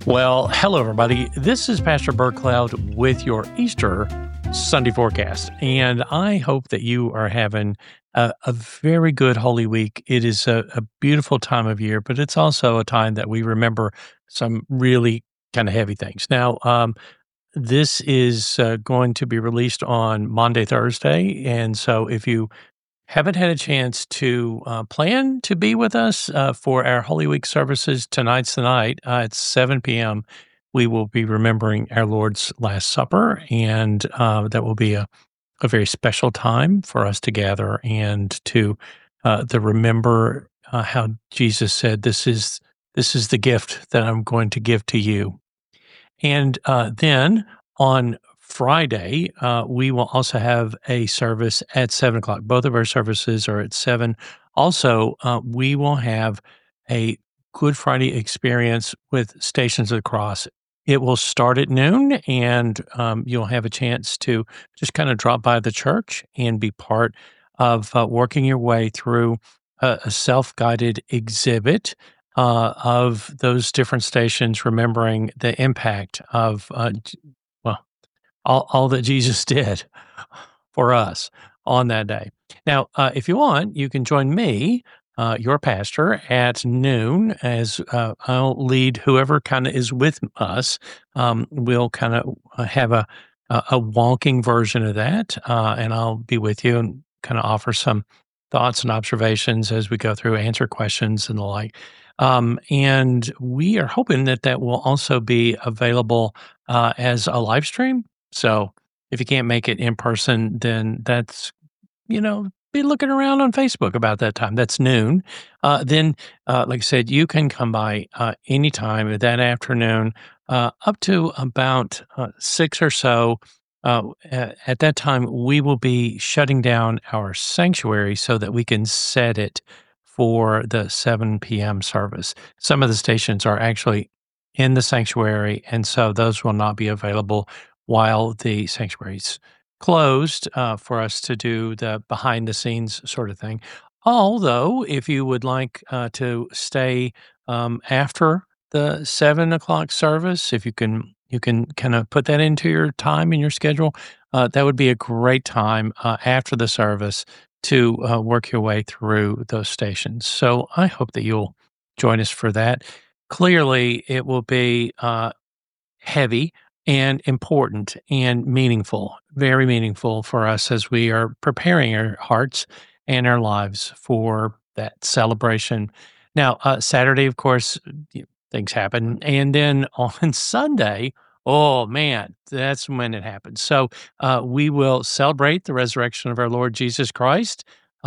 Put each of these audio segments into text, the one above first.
Well, hello, everybody. This is Pastor Bert Cloud with your Easter Sunday forecast. And I hope that you are having a very good Holy Week. It is a beautiful time of year, but it's also a time that we remember some really kind of heavy things. Now, this is going to be released on Monday, Thursday. And so if you haven't had a chance to plan to be with us for our Holy Week services, tonight's the night at 7 p.m. We will be remembering our Lord's Last Supper, and that will be a very special time for us to gather and to remember how Jesus said, "This is the gift that I'm going to give to you." And then on Friday, we will also have a service at 7 o'clock. Both of our services are at 7. Also, we will have a Good Friday experience with Stations of the Cross. It will start at noon, and you'll have a chance to just kind of drop by the church and be part of working your way through a self guided exhibit of those different stations, remembering the impact of, well, all that Jesus did for us on that day. Now, if you want, you can join me, your pastor, at noon as I'll lead whoever kind of is with us. We'll kind of have a walking version of that, and I'll be with you and kind of offer some thoughts and observations as we go through, answer questions and the like. And we are hoping that that will also be available as a live stream. So if you can't make it in person, then that's, be looking around on Facebook about that time. That's noon. Like I said, you can come by anytime that afternoon, up to about 6 or so. At that time, we will be shutting down our sanctuary so that we can set it for the 7 p.m. service. Some of the stations are actually in the sanctuary, and so those will not be available while the sanctuary's closed for us to do the behind the scenes sort of thing. Although, if you would like to stay after the 7 o'clock service, if you can kind of put that into your time in your schedule. That would be a great time after the service to work your way through those stations. So I hope that you'll join us for that. Clearly, it will be heavy and important and meaningful, very meaningful for us as we are preparing our hearts and our lives for that celebration. Now, Saturday, of course, things happen. And then on Sunday, oh man, that's when it happens. So we will celebrate the resurrection of our Lord Jesus Christ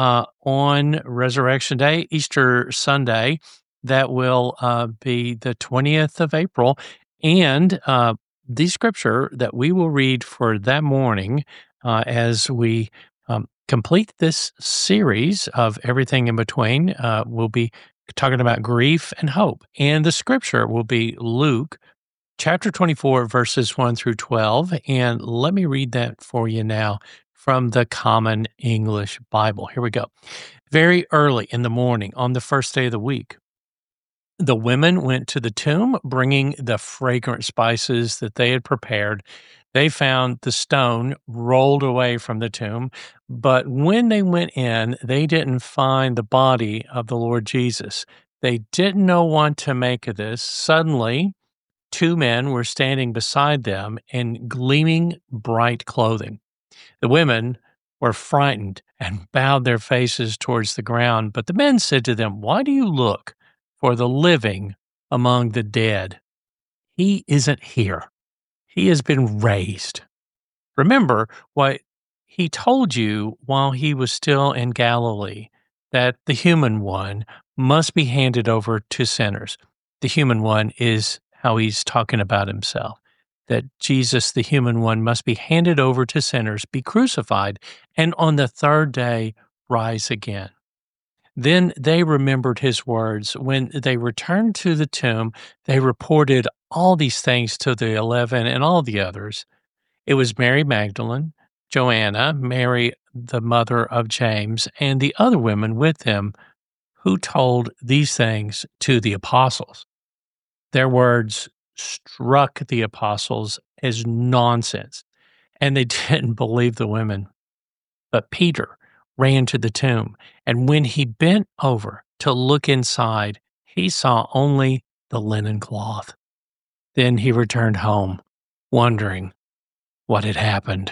on Resurrection Day, Easter Sunday. That will be the 20th of April. And the scripture that we will read for that morning as we complete this series of everything in between will be talking about grief and hope. And the scripture will be Luke chapter 24, verses 1 through 12. And let me read that for you now from the Common English Bible. Here we go. Very early in the morning on the first day of the week, the women went to the tomb, bringing the fragrant spices that they had prepared. They found the stone rolled away from the tomb, but when they went in, they didn't find the body of the Lord Jesus. They didn't know what to make of this. Suddenly, two men were standing beside them in gleaming bright clothing. The women were frightened and bowed their faces towards the ground, but the men said to them, "Why do you look for the living among the dead? He isn't here. He has been raised. Remember what he told you while he was still in Galilee, that the human one must be handed over to sinners." The human one is how he's talking about himself, that Jesus, the human one, must be handed over to sinners, be crucified, and on the third day rise again. Then they remembered his words. When they returned to the tomb, they reported all these things to the 11 and all the others. It was Mary Magdalene, Joanna, Mary, the mother of James, and the other women with them who told these things to the apostles. Their words struck the apostles as nonsense, and they didn't believe the women. But Peter ran to the tomb, and when he bent over to look inside, he saw only the linen cloth. Then he returned home, wondering what had happened.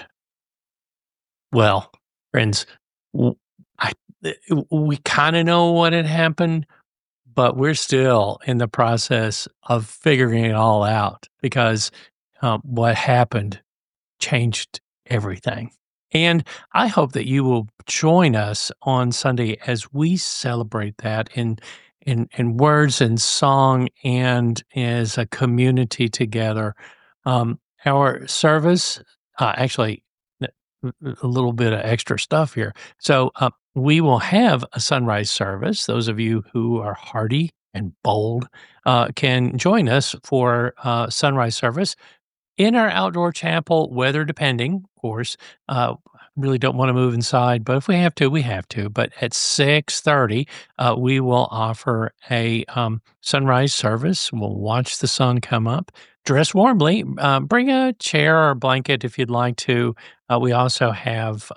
Well, friends, w- I, we kind of know what had happened, but we're still in the process of figuring it all out because what happened changed everything. And I hope that you will join us on Sunday as we celebrate that in words and song and as a community together. Our service, actually, a little bit of extra stuff here. So we will have a sunrise service. Those of you who are hardy and bold can join us for sunrise service in our outdoor chapel, weather depending, of course. Really don't want to move inside, but if we have to, we have to. But at 6:30, we will offer a sunrise service. We'll watch the sun come up. Dress warmly. Bring a chair or blanket if you'd like to. We also have,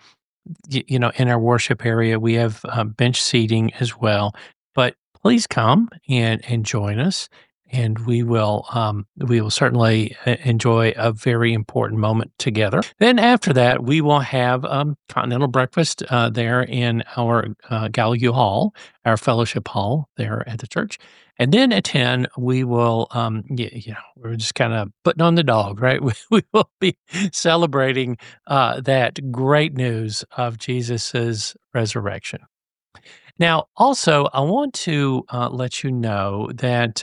in our worship area, we have bench seating as well. But please come and join us, and we will certainly enjoy a very important moment together. Then after that, we will have continental breakfast there in our Gallagher Hall, our fellowship hall there at the church. And then at 10, we will, we're just kind of putting on the dog, right? We will be celebrating that great news of Jesus's resurrection. Now, also, I want to let you know that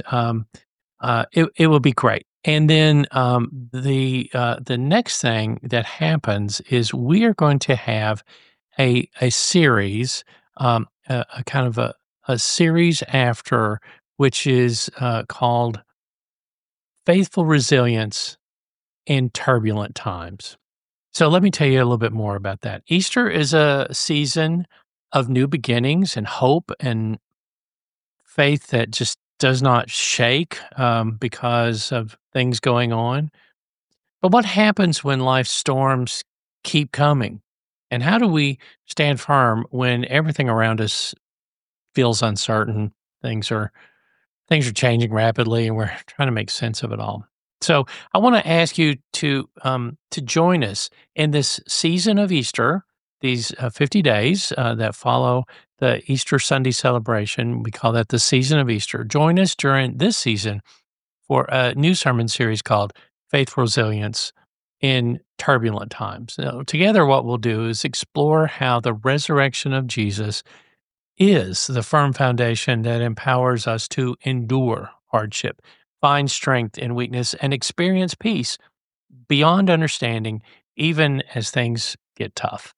it will be great. And then the next thing that happens is we are going to have a series, a kind of a series after, which is called Faithful Resilience in Turbulent Times. So let me tell you a little bit more about that. Easter is a season of new beginnings and hope and faith that just does not shake because of things going on. But what happens when life storms keep coming? And how do we stand firm when everything around us feels uncertain? Things are things are changing rapidly, and we're trying to make sense of it all. So I want to ask you to join us in this season of Easter, these 50 days that follow the Easter Sunday celebration. We call that the season of Easter. Join us during this season for a new sermon series called Faith Resilience in Turbulent Times. Now, together, what we'll do is explore how the resurrection of Jesus is the firm foundation that empowers us to endure hardship, find strength in weakness, and experience peace beyond understanding, even as things get tough.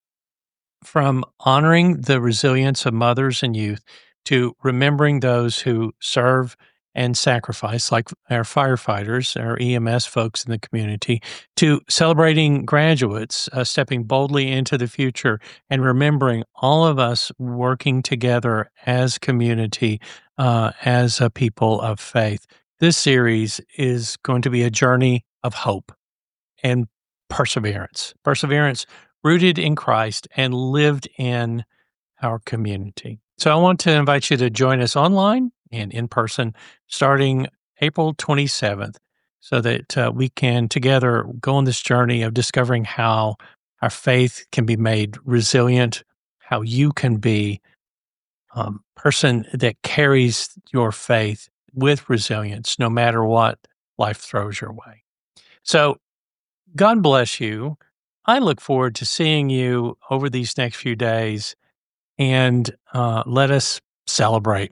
From honoring the resilience of mothers and youth to remembering those who serve and sacrifice, like our firefighters, our EMS folks in the community, to celebrating graduates stepping boldly into the future and remembering all of us working together as community, as a people of faith. This series is going to be a journey of hope and perseverance rooted in Christ and lived in our community. So I want to invite you to join us online and in person starting April 27th so that we can together go on this journey of discovering how our faith can be made resilient, how you can be a person that carries your faith with resilience no matter what life throws your way. So God bless you. I look forward to seeing you over these next few days, and let us celebrate.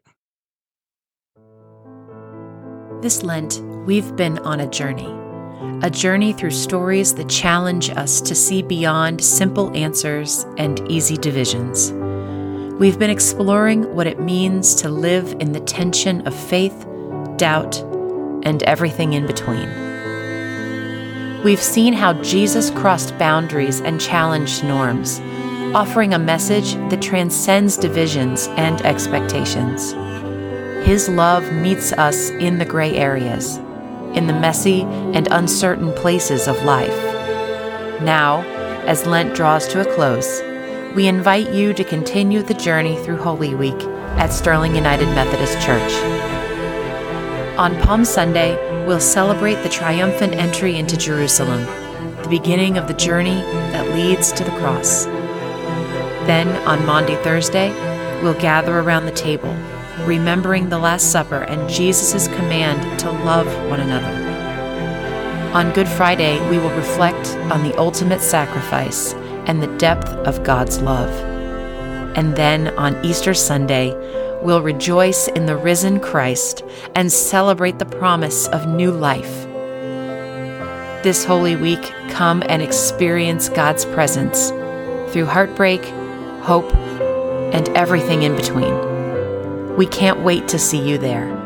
This Lent, we've been on a journey through stories that challenge us to see beyond simple answers and easy divisions. We've been exploring what it means to live in the tension of faith, doubt, and everything in between. We've seen how Jesus crossed boundaries and challenged norms, offering a message that transcends divisions and expectations. His love meets us in the gray areas, in the messy and uncertain places of life. Now, as Lent draws to a close, we invite you to continue the journey through Holy Week at Sterling United Methodist Church. On Palm Sunday, we'll celebrate the triumphant entry into Jerusalem, the beginning of the journey that leads to the cross. Then, on Maundy Thursday, we'll gather around the table, remembering the Last Supper and Jesus' command to love one another. On Good Friday, we will reflect on the ultimate sacrifice and the depth of God's love. And then on Easter Sunday, we'll rejoice in the risen Christ and celebrate the promise of new life. This Holy Week, come and experience God's presence through heartbreak, hope, and everything in between. We can't wait to see you there.